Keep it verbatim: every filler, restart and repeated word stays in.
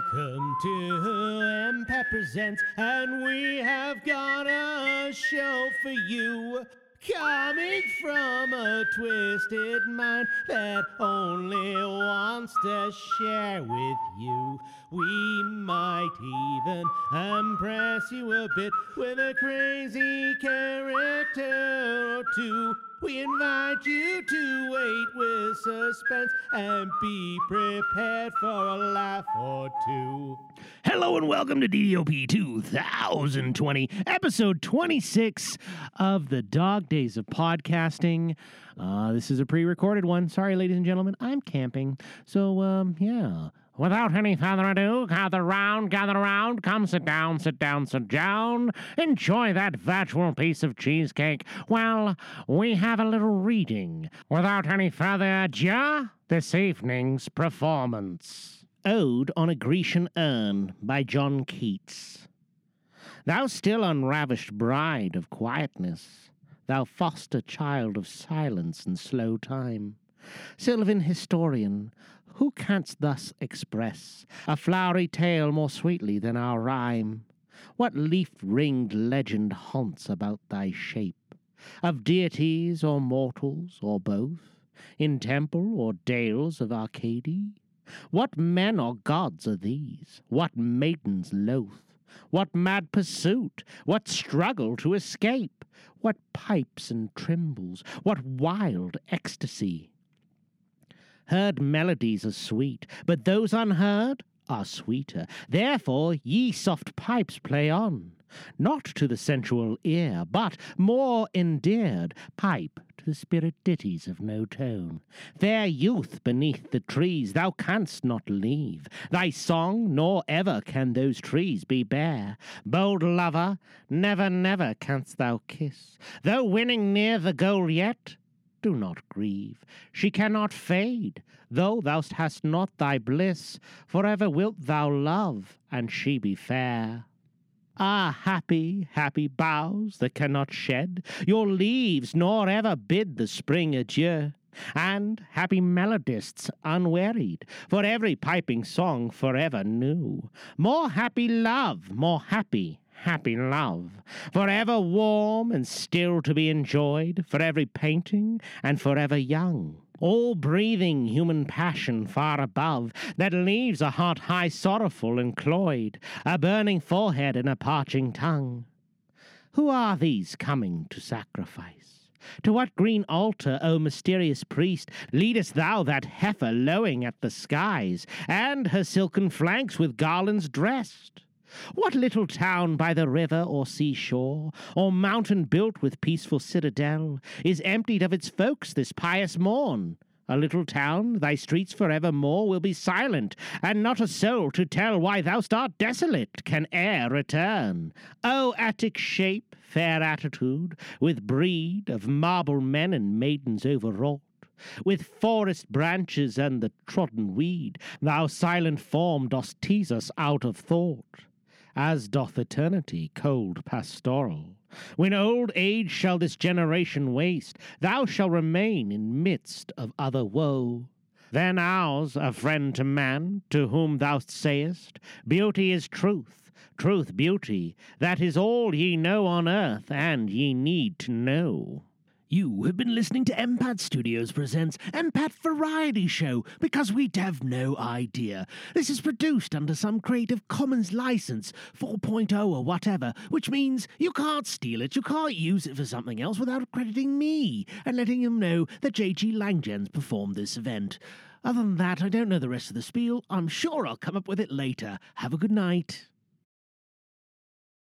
Welcome to M P A T Presents, and we have got a show for you. Coming from a twisted mind that only wants to share with you. We might even impress you a bit with a crazy character or two. We invite you to wait with suspense and be prepared for a laugh or two. Hello and welcome to D D O P two thousand twenty, episode twenty-six of the Dog Days of Podcasting. Uh, this is a pre-recorded one. Sorry, ladies and gentlemen, I'm camping. So, um, yeah. Without any further ado, gather round, gather around, come sit down, sit down, sit down. Enjoy that virtual piece of cheesecake while we have a little reading. Without any further ado, this evening's performance. Ode on a Grecian Urn by John Keats. Thou still unravished bride of quietness, thou foster child of silence and slow time, Sylvan historian, who canst thus express a flowery tale more sweetly than our rhyme? What leaf-ringed legend haunts about thy shape, of deities or mortals or both, in temple or dales of Arcady? What men or gods are these? What maidens loath? What mad pursuit? What struggle to escape? What pipes and trembles? What wild ecstasy? Heard melodies are sweet, but those unheard are sweeter. Therefore ye soft pipes play on, not to the sensual ear, but more endeared, pipe to the spirit ditties of no tone. Fair youth beneath the trees thou canst not leave thy song, nor ever can those trees be bare. Bold lover, never, never canst thou kiss, though winning near the goal yet. Do not grieve, she cannot fade, though thou hast not thy bliss. Forever wilt thou love, and she be fair. Ah, happy, happy boughs that cannot shed your leaves, nor ever bid the spring adieu. And happy melodists unwearied, for every piping song forever new. More happy love, more happy, happy love, forever warm and still to be enjoyed, for every painting and forever young. All breathing human passion far above, that leaves a heart high sorrowful and cloyed, a burning forehead and a parching tongue. Who are these coming to sacrifice? To what green altar, O mysterious priest, leadest thou that heifer lowing at the skies, and her silken flanks with garlands dressed? What little town by the river or seashore, or mountain built with peaceful citadel, is emptied of its folks this pious morn? A little town, thy streets forevermore will be silent, and not a soul to tell why thou art desolate can e'er return. O Attic shape, fair attitude, with breed of marble men and maidens overwrought, with forest branches and the trodden weed, thou silent form dost tease us out of thought, as doth eternity, cold pastoral. When old age shall this generation waste, thou shalt remain in midst of other woe. Then ours, a friend to man, to whom thou sayest, beauty is truth, truth beauty, that is all ye know on earth, and ye need to know. You have been listening to M P A T Studios presents M P A T Variety Show, because we have no idea. This is produced under some Creative Commons license, four point oh or whatever, which means you can't steal it, you can't use it for something else without crediting me and letting them know that J G Langdon's performed this event. Other than that, I don't know the rest of the spiel. I'm sure I'll come up with it later. Have a good night.